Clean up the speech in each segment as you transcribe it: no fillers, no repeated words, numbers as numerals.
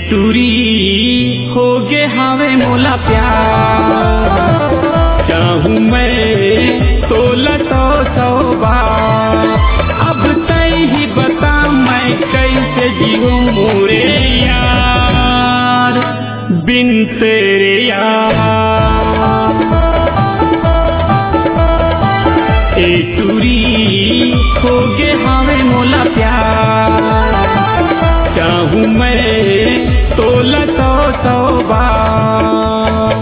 टूरी हो गे हावे मोला प्यार, चाहूँ मैं तोला सौ बार। अब तय ही बता मैं कैसे जीऊँ मोरे यार, बिन तेरे यार। ए टूरी हो गे हावे मोला प्यार, चाहूँ मैं तोला सौ बार।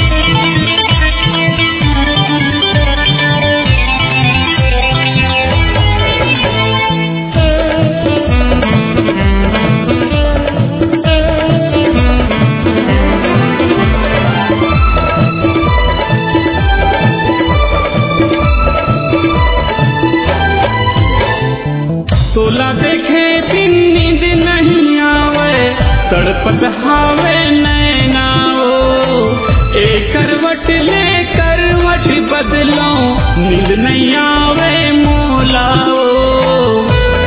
तोला देखे बिन नींद नहीं आवे, तड़पत हावे नैना ओ। एक करवट ले करवट बदलो, नींद नहीं आवे मोला ओ।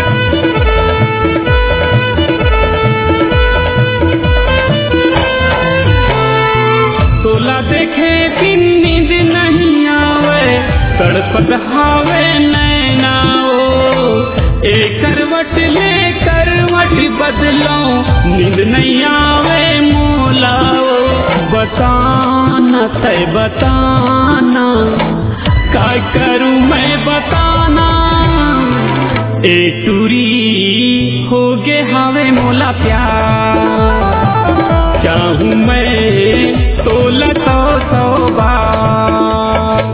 तोला देखे बिन नींद नहीं आवे, तड़पत हावे नैना ओ। एक करवट ले करवट बदलो, नींद नहीं आवे मोला ओ। बताना तय बताना, काय करूँ मैं बताना। ए टूरी हो गे हावे मोला प्यार, चाहूँ मैं तोला सौ बार।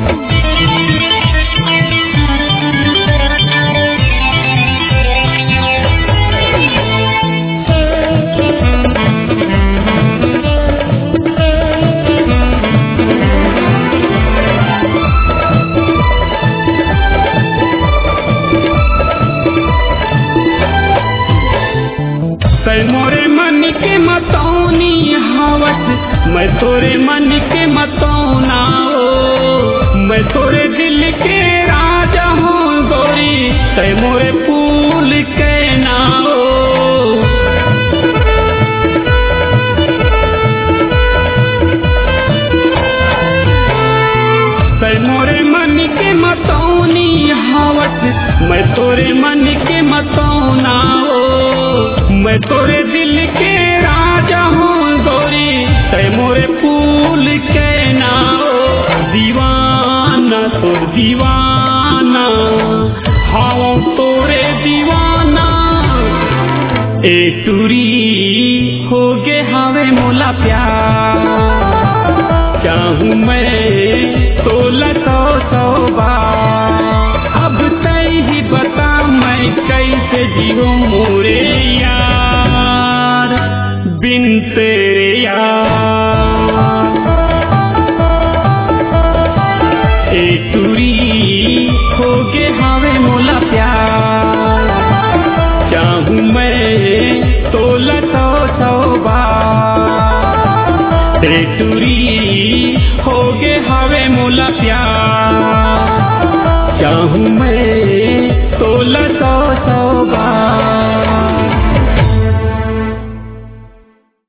मोरे मन के मतौनी हवस, मैं तोरे मन के मतौना हो। मैं तोरे दिल के राजा हूँ गोरी, तै मोरे फूल के ना हो। तै मोरे मन के मतौनी हवस, मैं तोरे मन के मतौना हो। मैं तोरे दिल के राजा हूँ गोरी, तै मोरे फूल के ना हो। दीवाना तो दीवाना, हाँ तोरे दीवाना। ए टूरी हो गे हावे मोला प्यार, चाहूँ मैं तोला सौ बार। अब तय ही बता मैं कैसे जीऊँ मोरे यार, बिन तेरे यार। ए टूरी हो गे हावे मोला प्यार, चाहूँ मैं तोला सौ बार। ए टूरी हो गे हावे मोला प्यार, चाहूँ मैं तोला सौ बार।